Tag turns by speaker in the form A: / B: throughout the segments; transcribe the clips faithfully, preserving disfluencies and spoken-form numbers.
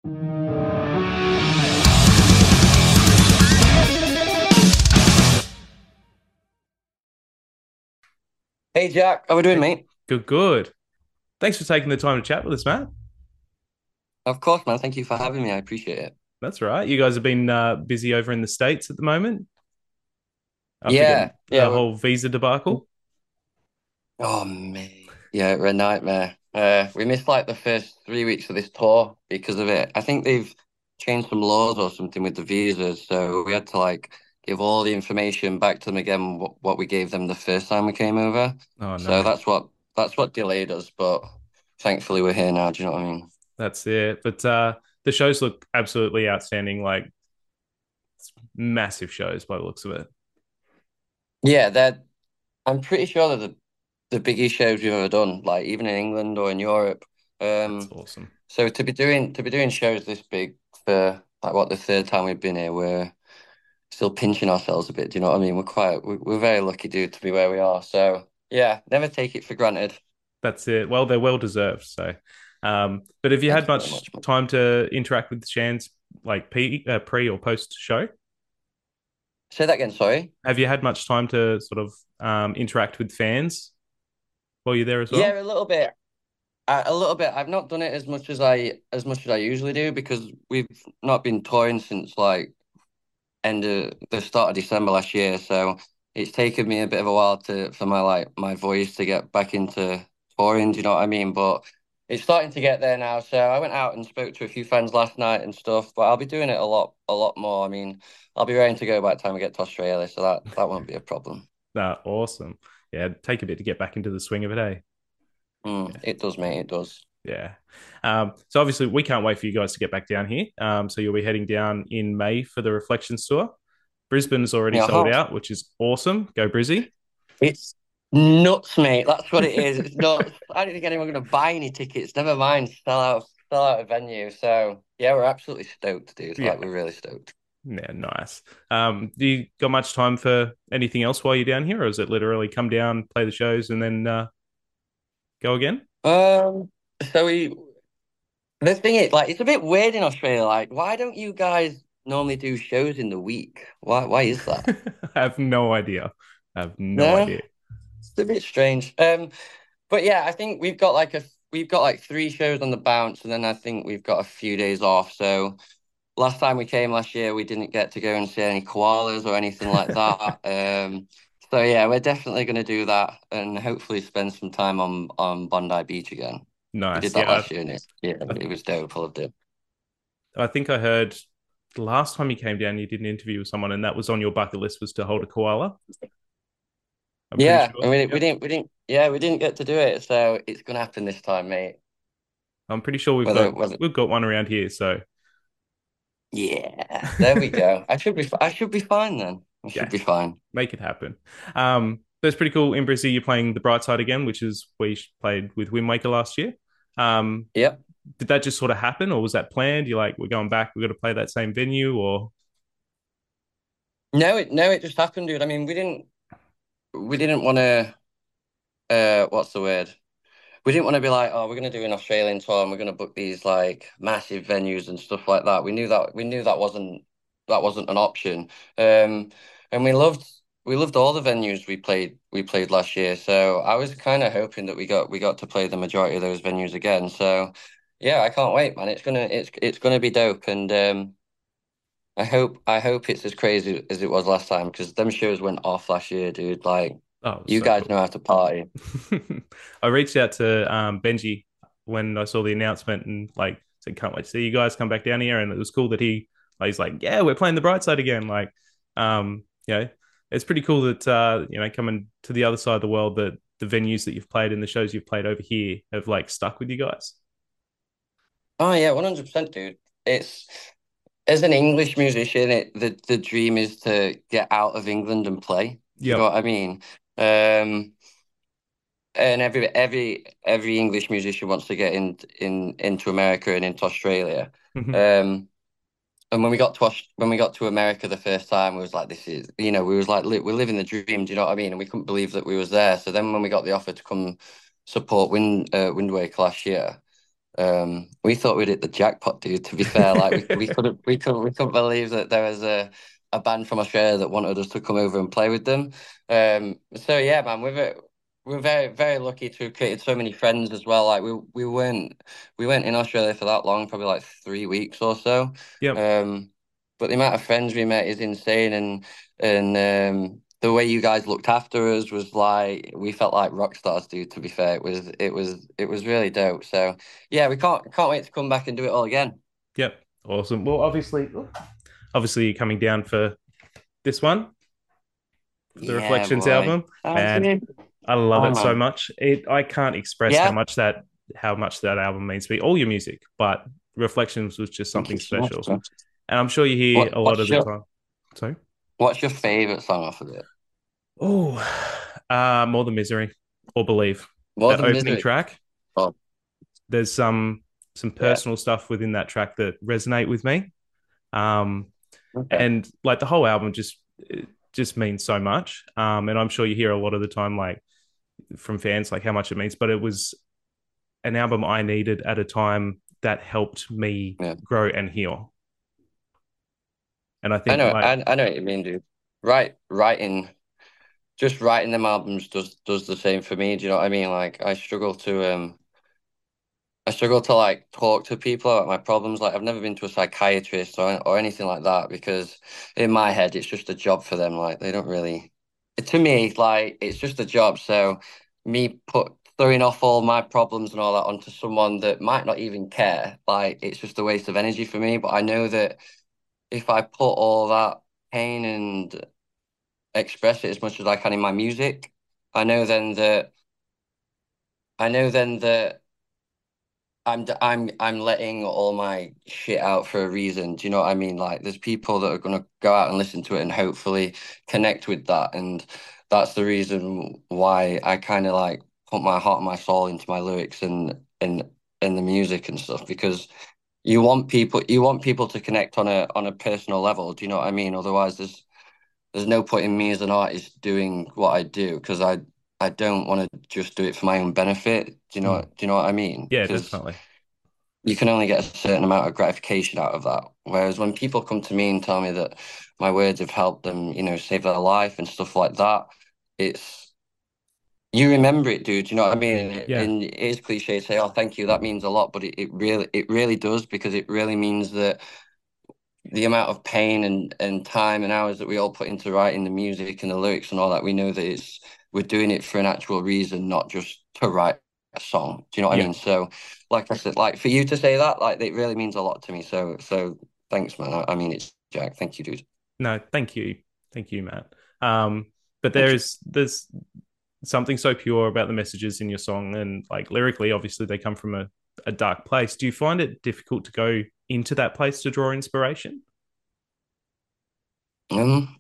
A: Hey Jack, how we doing,
B: Hey,
A: mate?
B: good, good. Thanks for taking the time to chat with us, Matt.
A: Of course, man. Thank you for having me. I appreciate it.
B: That's right. You guys have been uh, busy over in the States at the moment after getting
A: Yeah, yeah.
B: the
A: We're,
B: whole visa debacle.
A: oh, mate. Yeah, we're a nightmare. Uh, we missed like the first three weeks of this tour because of it. I think they've changed some laws or something with the visas, so we had to like give all the information back to them again, what, what we gave them the first time we came over.
B: Oh,
A: So
B: no.
A: that's what that's what delayed us, but thankfully we're here now. Do you know what I mean?
B: That's it. But uh, the shows look absolutely outstanding, like massive shows by the looks of it.
A: Yeah, they're. I'm pretty sure they're the the biggest shows we've ever done, like even in England or in Europe.
B: That's
A: Um,
B: awesome.
A: so to be doing to be doing shows this big for like what the third time we've been here, we're still pinching ourselves a bit. Do you know what I mean? We're quite we're, we're very lucky, dude, to be where we are. So yeah, never take it for granted.
B: That's it. Well, they're well deserved. So, um, but have you
A: Thank
B: had
A: you very
B: much
A: much, man.
B: time to interact with the Shans, like pre, uh, pre or post show?
A: Say that again. Sorry.
B: Have you had much time to sort of um, interact with fans while you're there as well?
A: Yeah, a little bit. Uh, a little bit. I've not done it as much as I as much as I usually do because we've not been touring since like end of the start of December last year. So it's taken me a bit of a while to for my like my voice to get back into touring. Do you know what I mean? But it's starting to get there now. So I went out and spoke to a few friends last night and stuff. But I'll be doing it a lot, a lot more. I mean, I'll be ready to go by the time we get to Australia, so that that won't be a problem.
B: Nah, awesome. Yeah, take a bit to get back into the swing of it, eh?
A: Mm, it does, mate. It does.
B: Yeah. Um, so obviously we can't wait for you guys to get back down here. Um, so you'll be heading down in May for the Reflections tour. Brisbane's already
A: Yeah,
B: sold
A: huh?
B: out, which is awesome. Go Brizzy.
A: It's nuts, mate. That's what it is. It's nuts. I don't think anyone going to buy any tickets. Never mind sell out, sell out a venue. So yeah, we're absolutely stoked, dude.
B: Yeah.
A: Like we're really stoked.
B: Yeah, nice. Um, do you got much time for anything else while you're down here, or is it literally come down, play the shows, and then uh, go again?
A: Um, so we the thing is, like, it's a bit weird in Australia. Like, why don't you guys normally do shows in the week? Why? Why is that?
B: I have no idea. I have no
A: No,
B: idea.
A: it's a bit strange. Um, but yeah, I think we've got like a we've got like three shows on the bounce, and then I think we've got a few days off. So last time we came last year, we didn't get to go and see any koalas or anything like that. Um, so yeah, we're definitely going to do that and hopefully spend some time on on Bondi Beach again. We did
B: Nice.
A: that
B: Yeah,
A: last year, and it, yeah,
B: I,
A: it was dope. I loved it.
B: I think I heard the last time you came down, you did an interview with someone, and that was on your bucket list was to hold a koala. I'm pretty
A: Yeah,
B: sure.
A: and we we
B: Yep.
A: didn't we didn't yeah we didn't get to do it, so it's gonna happen this time, mate.
B: I'm pretty sure we've got
A: Whether whether
B: we've got one around here. So
A: yeah, there we go. I should be I should be fine then. I should
B: yeah,
A: be fine.
B: make it happen. Um, that's pretty cool. In Brizzy, you're playing the Bright Side again, which is where you played with Wind Waker last year. Um,
A: Yep.
B: did that just sort of happen, or was that planned? You're like, we're going back, we're going to play that same venue, or
A: No, it no, it just happened, dude. I mean, we didn't we didn't want to uh what's the word? We didn't want to be like, oh, we're gonna do an Australian tour and we're gonna book these like massive venues and stuff like that. We knew that we knew that wasn't that wasn't an option. Um, and we loved we loved all the venues we played we played last year. So I was kind of hoping that we got we got to play the majority of those venues again. So yeah, I can't wait, man. It's gonna it's it's gonna be dope. And um, I hope I hope it's as crazy as it was last time because them shows went off last year, dude. Like
B: oh, it was
A: you
B: so
A: guys know
B: cool.
A: how to party.
B: I reached out to um, Benji when I saw the announcement and like said, "Can't wait to see you guys come back down here." And it was cool that he, like, he's like, "Yeah, we're playing the Bright Side again." Like, um, you know, it's pretty cool that uh, you know, coming to the other side of the world, that the venues that you've played and the shows you've played over here have like stuck with you guys.
A: Oh yeah, one hundred percent, dude. It's as an English musician, it the the dream is to get out of England and play. Do you know
B: Yep.
A: what I mean? Um, and every every every English musician wants to get in in into America and into Australia. Um, and when we got to Aus- when we got to America the first time, we was like, this is you know we was like li we're living the dream. Do you know what I mean? And we couldn't believe that we was there. So then when we got the offer to come support Wind uh, Wind Waker last year. Um, we thought we'd hit the jackpot, dude. To be fair, like we we couldn't we couldn't we couldn't believe that there was a a band from Australia that wanted us to come over and play with them. Um, so yeah, man, we're very, we're very very lucky to have created so many friends as well. Like we we weren't we weren't in Australia for that long, probably like three weeks or so.
B: Yep.
A: Um, but the amount of friends we met is insane, and and um, the way you guys looked after us was like we felt like rock stars, dude. To be fair, it was it was it was really dope. So yeah, we can't can't wait to come back and do it all again.
B: Yep. Awesome. Well, obviously, obviously, you're coming down for this one for the
A: Yeah,
B: Reflections
A: boy.
B: album.
A: Sounds
B: Man,
A: good.
B: I love
A: Oh
B: it so
A: man.
B: much. It I can't express how
A: Yeah.
B: much that how much that album means to me. All your music, but Reflections was just
A: Thank you
B: something
A: so much,
B: special.
A: bro.
B: And I'm sure you hear
A: What
B: a lot of
A: what's
B: the
A: your
B: time. Sorry.
A: what's your favorite song off of it?
B: Oh, uh, More Than Misery or Believe.
A: More
B: That
A: than
B: opening
A: misery.
B: track,
A: Oh
B: there's some some
A: yeah.
B: personal stuff within that track that resonate with me. Um,
A: Okay.
B: and like the whole album just it just means so much. Um, and I'm sure you hear a lot of the time, like from fans, like how much it means. But it was an album I needed at a time that helped me
A: Yeah.
B: grow and heal. And I
A: I
B: think
A: know.
B: like
A: I I know what you mean, dude. Right, writing just writing them albums does does the same for me. Do you know what I mean? Like I struggle to um I struggle to like talk to people about my problems. Like I've never been to a psychiatrist or or anything like that because in my head it's just a job for them. Like they don't really to me, like it's just a job. So me put throwing off all my problems and all that onto someone that might not even care, like it's just a waste of energy for me. But I know that if I put all that pain and express it as much as I can in my music, I know then that I know then that I'm d- I'm I'm letting all my shit out for a reason. Do you know what I mean? Like there's people that are gonna go out and listen to it and hopefully connect with that. And that's the reason why I kind of like put my heart and my soul into my lyrics and and and the music and stuff because you want people you want people to connect on a on a personal level. Do you know what I mean? Otherwise there's there's no point in me as an artist doing what I do because I I don't want to just do it for my own benefit. Do you know
B: mm,
A: do you know what I mean?
B: yeah,
A: Because
B: definitely.
A: you can only get a certain amount of gratification out of that. Whereas when people come to me and tell me that my words have helped them, you know, save their life and stuff like that, it's you remember it, dude. You know what I mean? And it,
B: Yeah.
A: and it is cliche to say, "Oh, thank you, that means a lot," but it, it really, it really does because it really means that the amount of pain and and time and hours that we all put into writing the music and the lyrics and all that, we know that it's we're doing it for an actual reason, not just to write a song. Do you know what I
B: Yeah.
A: mean? So, like I said, like for you to say that, like it really means a lot to me. So, so thanks, man. I, I mean, it's Jack. Thank you, dude.
B: No, thank you. Thank you, Matt. Um, but
A: Thank you.
B: there's there's something so pure about the messages in your song and like lyrically, obviously they come from a, a dark place. Do you find it difficult to go into that place to draw inspiration?
A: Um,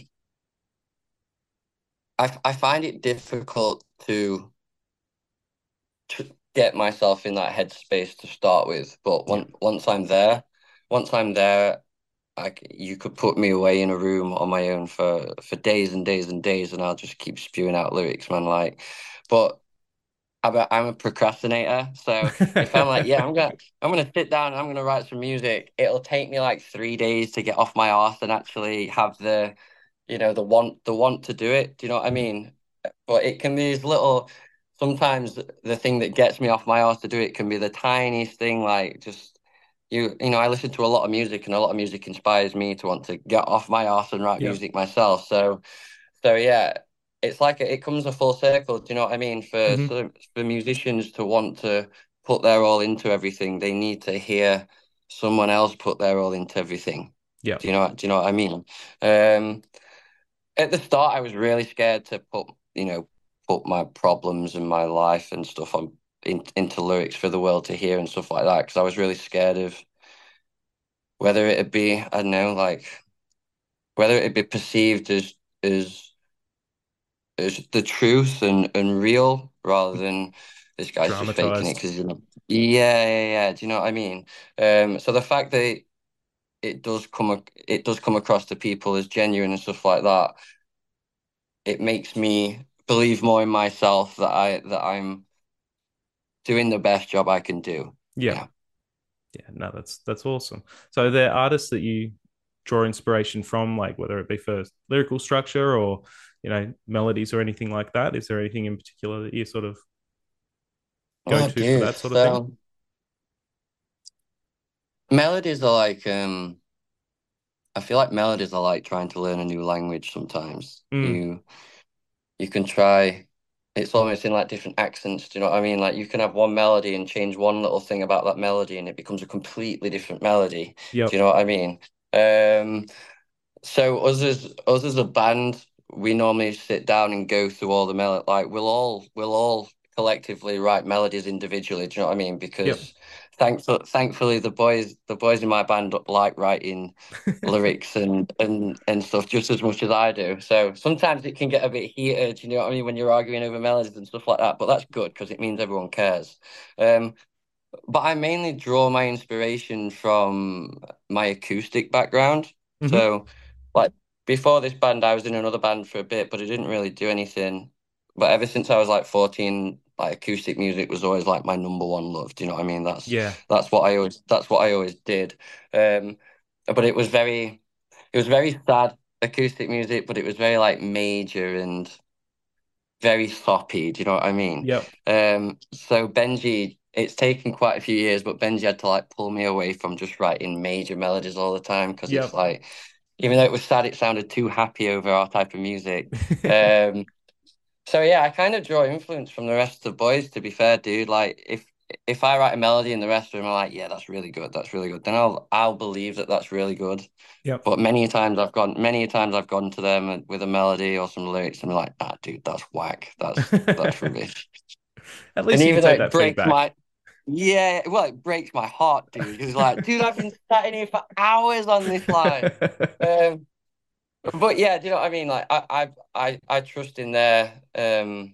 A: I I find it difficult to to get myself in that headspace to start with, but
B: Yeah.
A: once once I'm there, once I'm there, I c you could put me away in a room on my own for for days and days and days, and I'll just keep spewing out lyrics, man. Like, but I'm a, I'm a procrastinator, so if I'm like, yeah, I'm gonna I'm gonna sit down and I'm gonna write some music, it'll take me like three days to get off my arse and actually have the, you know, the want the want to do it. Do you know what I mean? But it can be these little. Sometimes the thing that gets me off my arse to do it can be the tiniest thing, like just you. You know, I listen to a lot of music, and a lot of music inspires me to want to get off my arse and write
B: Yeah.
A: music myself. So, so yeah, it's like it comes a full circle. Do you know what I mean? For
B: Hmm.
A: so- for musicians to want to put their all into everything, they need to hear someone else put their all into everything.
B: Yeah.
A: Do you know? Do you know what I mean? Um, at the start, I was really scared to put, you know, put my problems and my life and stuff on in, into lyrics for the world to hear and stuff like that because I was really scared of whether it'd be, I don't know, like whether it'd be perceived as as as the truth and and real rather than this guy's just faking it
B: Dramatized.
A: because you know, yeah, yeah, yeah. Do you know what I mean? Um, so the fact that it does come ac- it does come across to people as genuine and stuff like that, it makes me believe more in myself that I that I'm doing the best job I can do.
B: Yeah.
A: Yeah.
B: Yeah. No, that's that's awesome. So there are artists that you draw inspiration from, like whether it be for lyrical structure or, you know, melodies or anything like that. Is there anything in particular that you sort of go
A: Oh,
B: to for
A: dude.
B: that sort of thing?
A: So melodies are like um I feel like melodies are like trying to learn a new language sometimes.
B: Mm,
A: You you can try it's almost in like different accents, do you know what I mean? Like you can have one melody and change one little thing about that melody and it becomes a completely different melody. Do
B: yep.
A: you know what I mean? Um So us as us as a band, we normally sit down and go through all the melody. Like we'll all we'll all collectively write melodies individually. Do you know what I mean?
B: Yep.
A: Because thankful, thankfully the boys the boys in my band like writing lyrics and and and stuff just as much as I do. So sometimes it can get a bit heated. You know what I mean? When you're arguing over melodies and stuff like that. But that's good because it means everyone cares. Um, but I mainly draw my inspiration from my acoustic background.
B: Hmm.
A: So, like before this band, I was in another band for a bit, but it didn't really do anything. But ever since I was like fourteen, like acoustic music was always like my number one love. Do you know what I mean? That's
B: Yeah.
A: that's what I always that's what I always did. Um, but it was very it was very sad acoustic music, but it was very like major and very sloppy. Do you know what I mean?
B: Yep.
A: Um, so Benji, it's taken quite a few years, but Benji had to like pull me away from just writing major melodies all the time because it's
B: Yep.
A: like, even though it was sad, it sounded too happy over our type of music. Um, so yeah, I kind of draw influence from the rest of the boys, to be fair, dude. Like if if I write a melody and the rest of them are like, yeah, that's really good, that's really good, then I'll I'll believe that that's really good.
B: Yep.
A: But many times I've gone, many times I've gone to them with a melody or some lyrics and be like, ah, dude, that's whack. That's that's rubbish.
B: At
A: And
B: least you can
A: even though
B: take
A: it
B: that
A: breaks
B: feedback.
A: my, yeah, well, it breaks my heart, dude. Because like, dude, I've been sat in here for hours on this line. Um, but yeah, do you know what I mean? Like, I, I, I, I trust in their, um,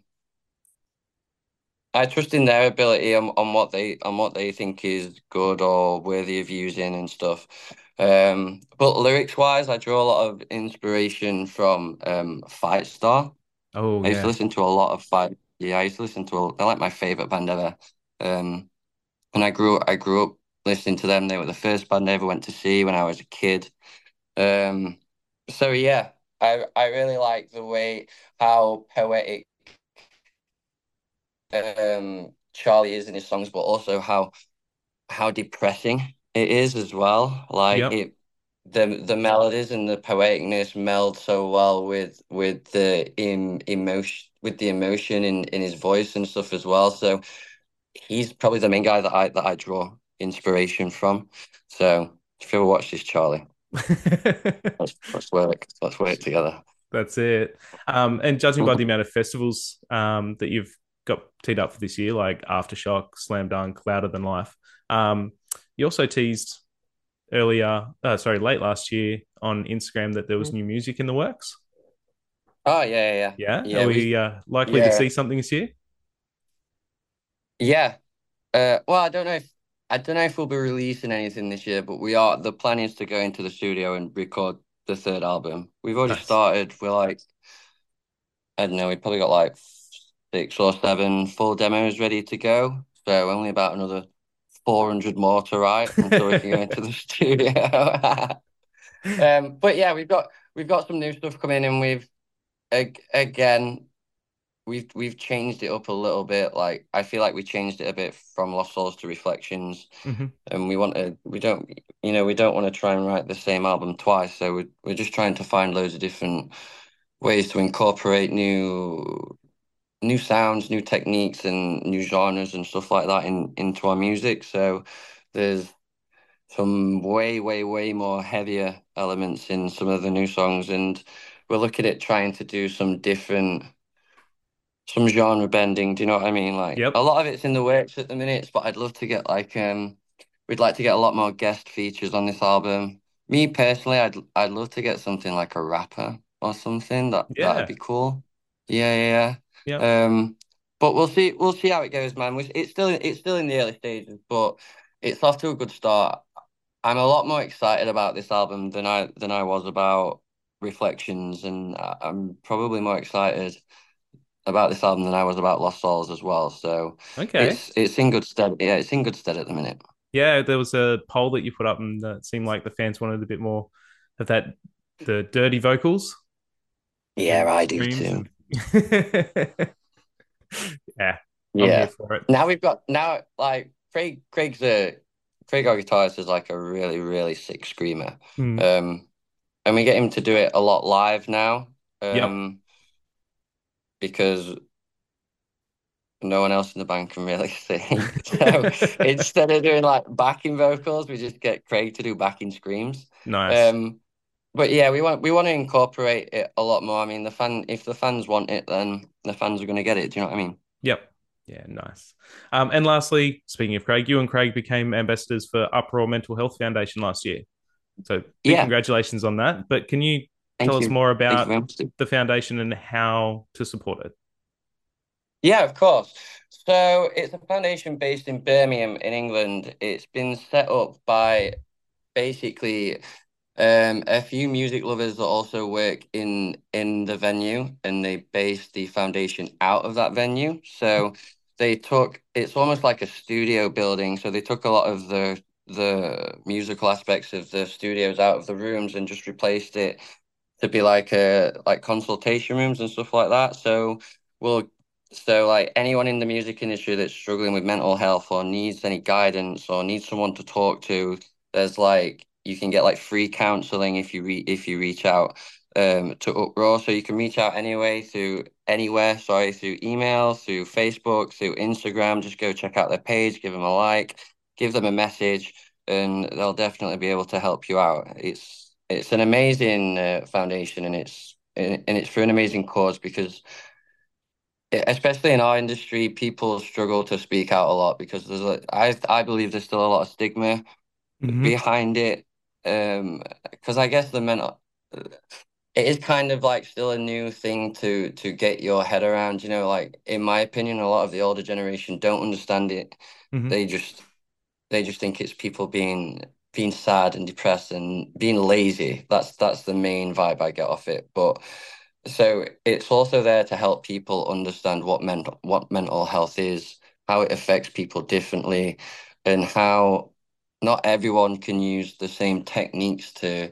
A: I trust in their ability on, on what they on what they think is good or worthy of using and stuff. Um, but lyrics wise, I draw a lot of inspiration from um Fight Star.
B: Oh
A: I used to
B: yeah.
A: listen to a lot of Fight. Yeah, I used to listen to. A, they're like my favorite band ever. Um, and I grew I grew up listening to them. They were the first band I ever went to see when I was a kid. Um, so yeah, I I really like the way how poetic um Charlie is in his songs, but also how how depressing it is as well. Like
B: Yep.
A: it, the the melodies and the poeticness meld so well with with the in emotion with the emotion in in his voice and stuff as well. So he's probably the main guy that I that I draw inspiration from. So if you ever watch this, Charlie, let's let's work let's work together.
B: That's it. Um, and judging by the amount of festivals um, that you've got teed up for this year, like Aftershock, Slam Dunk, Louder Than Life, um, you also teased earlier, uh, sorry, late last year on Instagram that there was new music in the works.
A: Oh yeah, yeah, yeah.
B: Yeah. Are
A: Yeah,
B: we
A: we
B: uh, likely to
A: yeah
B: see something this year?
A: yeah. Uh, well, I don't know if I don't know if we'll be releasing anything this year, but we are. The plan is to go into the studio and record the third album. We've already
B: Nice.
A: started. We're like, I don't know, we probably got like six or seven full demos ready to go. So only about another four hundred more to write until we can go into the studio. Um, but yeah, we've got we've got some new stuff coming, and we've ag again we've we've changed it up a little bit. Like I feel like we changed it a bit from Lost Souls to Reflections.
B: Hmm.
A: And we want to we don't you know we don't want to try and write the same album twice, so we're, we're just trying to find loads of different ways to incorporate new new sounds, new techniques, and new genres and stuff like that in into our music. So there's some way way way more heavier elements in some of the new songs, and we're looking at trying to do some different some genre bending. Do you know what I mean? Like a
B: Yep.
A: lot of it's in the works at the minutes, but I'd love to get like um we'd like to get a lot more guest features on this album. Me personally, I'd I'd love to get something like a rapper or something. That that'd
B: Yeah.
A: be cool. Yeah, yeah,
B: Yep.
A: yeah. Um, but we'll see we'll see how it goes, man. We- It's still it's still in the early stages, but it's off to a good start. I'm a lot more excited about this album than I than I was about Reflections, and I- I'm probably more excited about this album than I was about Lost Souls as well. So
B: Okay.
A: it's it's in good stead. Yeah, it's in good stead at the minute.
B: Yeah, there was a poll that you put up, and it seemed like the fans wanted a bit more of that, the dirty vocals
A: Yeah,
B: and
A: I do
B: screams,
A: too.
B: and yeah, I'm here
A: Yeah.
B: for it.
A: Now we've got now like Craig Craig's a Craig our guitarist is like a really, really sick screamer.
B: Mm.
A: Um and we get him to do it a lot live now.
B: Yep.
A: Um because no one else in the band can really sing. So instead of doing like backing vocals, we just get Craig to do backing screams.
B: Nice.
A: Um but yeah, we want we want to incorporate it a lot more. I mean, the fan if the fans want it, then the fans are going to get it. Do you know what I mean?
B: Yep. Yeah, nice. Um, and lastly, speaking of Craig, you and Craig became ambassadors for Uproar Mental Health Foundation last year. So big
A: Yeah.
B: congratulations on that. But can you tell
A: Thank
B: us
A: you.
B: more
A: Thank you
B: about
A: very much.
B: the foundation and how to support it?
A: Yeah, of course. So it's a foundation based in Birmingham in England. It's been set up by basically um, a few music lovers that also work in in the venue, and they based the foundation out of that venue. So they took it's almost like a studio building. So they took a lot of the the musical aspects of the studios out of the rooms and just replaced it to be like a like consultation rooms and stuff like that. So we'll so like anyone in the music industry that's struggling with mental health or needs any guidance or needs someone to talk to, there's like you can get like free counseling if you re if you reach out um to Uproar. So you can reach out anyway through anywhere, sorry, through email, through Facebook, through Instagram. Just go check out their page, give them a like, give them a message, and they'll definitely be able to help you out. It's it's an amazing uh, foundation, and it's and it's for an amazing cause because it, especially in our industry, people struggle to speak out a lot because there's a, I I believe there's still a lot of stigma
B: Mm-hmm.
A: behind it. Um, because I guess the mental it is kind of like still a new thing to to get your head around. You know, like in my opinion, a lot of the older generation don't understand it.
B: Mm-hmm.
A: They just they just think it's people being being sad and depressed and being lazy. That's that's the main vibe I get off it. But so it's also there to help people understand what mental what mental health is, how it affects people differently, and how not everyone can use the same techniques to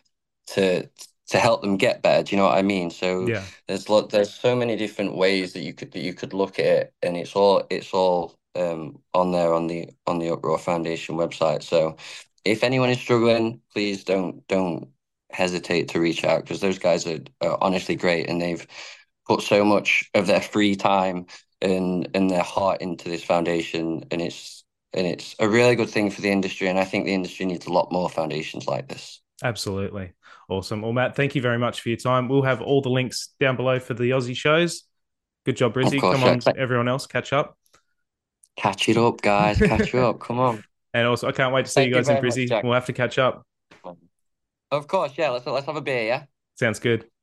A: to to help them get better. Do you know what I mean? So
B: Yeah,
A: there's lot there's so many different ways that you could that you could look at it, and it's all it's all um on there on the on the Uproar Foundation website. So if anyone is struggling, please don't don't hesitate to reach out because those guys are, are honestly great, and they've put so much of their free time and and their heart into this foundation, and it's and it's a really good thing for the industry, and I think the industry needs a lot more foundations like this.
B: absolutely. Awesome. Well, Matt, thank you very much for your time. We'll have all the links down below for the Aussie shows. Good job,
A: Of
B: Brizzy. Come
A: course, yeah.
B: on, everyone else, catch up.
A: Catch it up, guys. Catch you up. Come on.
B: And also, I can't wait to see you
A: Thank you
B: guys in
A: very much,
B: Brizzy.
A: Jack.
B: We'll have to catch up.
A: Of course, yeah. Let's let's have a beer, yeah.
B: Sounds good.